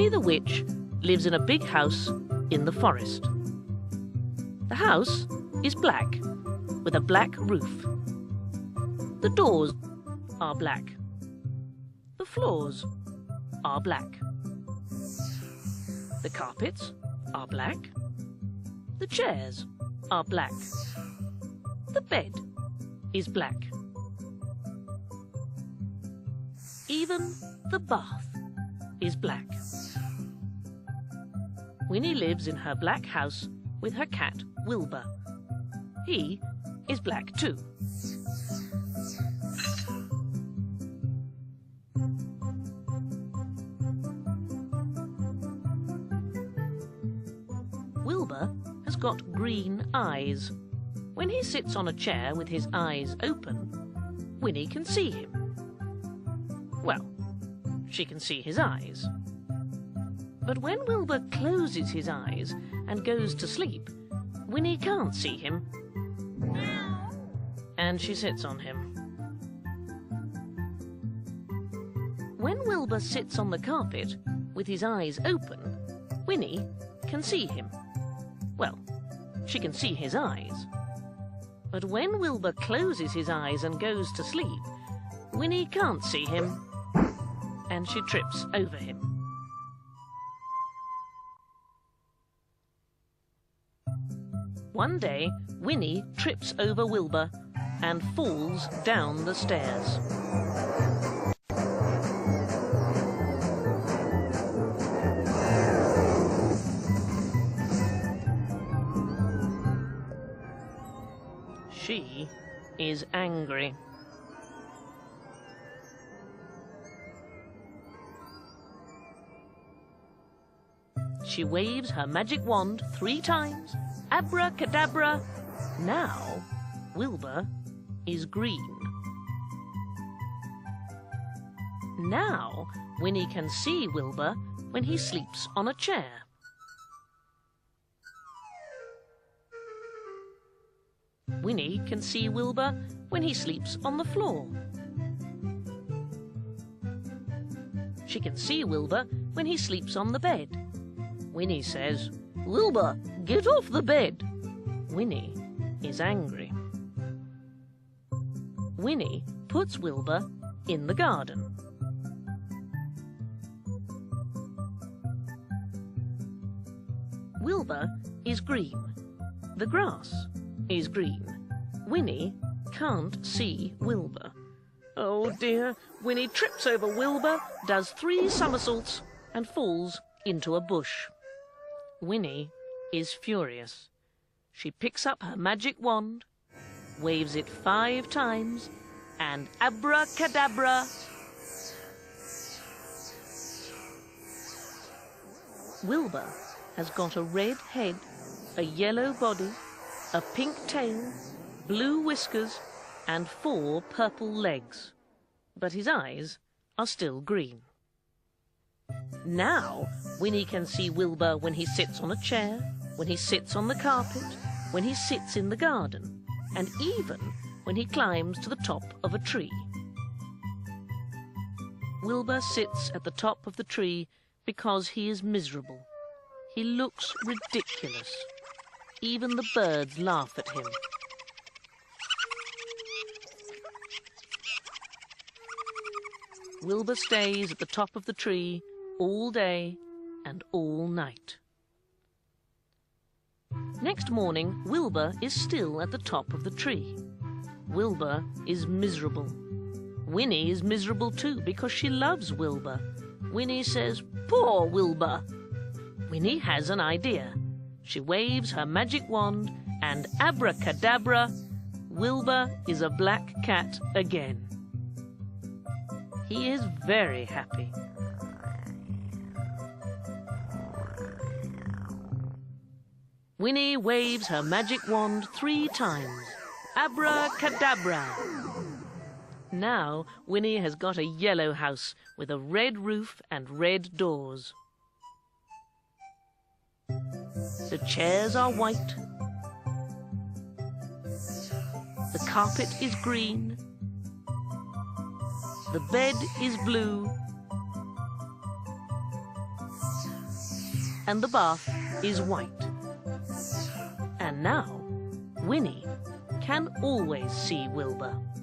Winnie the Witch lives in a big house in the forest. The house is black, with a black roof. The doors are black. The floors are black. The carpets are black. The chairs are black. The bed is black. Even the bath is black. Winnie lives in her black house with her cat Wilbur. He is black too. Wilbur has got green eyes. When he sits on a chair with his eyes open, Winnie can see him. Well, she can see his eyes. But when Wilbur closes his eyes and goes to sleep, Winnie can't see him. And she sits on him. When Wilbur sits on the carpet with his eyes open, Winnie can see him. Well, she can see his eyes. But when Wilbur closes his eyes and goes to sleep, Winnie can't see him, and she trips over him. One day, Winnie trips over Wilbur and falls down the stairs. She is angry. She waves her magic wand 3 times. Abracadabra! Now, Wilbur is green. Now, Winnie can see Wilbur when he sleeps on a chair. Winnie can see Wilbur when he sleeps on the floor. She can see Wilbur when he sleeps on the bed. Winnie says, "Wilbur, get off the bed!" Winnie is angry. Winnie puts Wilbur in the garden. Wilbur is green. The grass is green. Winnie can't see Wilbur. Oh dear, Winnie trips over Wilbur, does 3 somersaults and falls into a bush. Winnie is furious. She picks up her magic wand, waves it 5 times, and abracadabra! Wilbur has got a red head, a yellow body, a pink tail, blue whiskers, and 4 purple legs. But his eyes are still green. Now, Winnie can see Wilbur when he sits on a chair, when he sits on the carpet, when he sits in the garden, and even when he climbs to the top of a tree. Wilbur sits at the top of the tree because he is miserable. He looks ridiculous. Even the birds laugh at him. Wilbur stays at the top of the tree all day and all night. Next morning, Wilbur is still at the top of the tree. Wilbur is miserable. Winnie is miserable too because she loves Wilbur. Winnie says, "Poor Wilbur." Winnie has an idea. She waves her magic wand and abracadabra, Wilbur is a black cat again. He is very happy. Winnie waves her magic wand 3 times. Abracadabra! Now Winnie has got a yellow house with a red roof and red doors. The chairs are white. The carpet is green. The bed is blue. and the bath is white. And now, Winnie can always see Wilbur.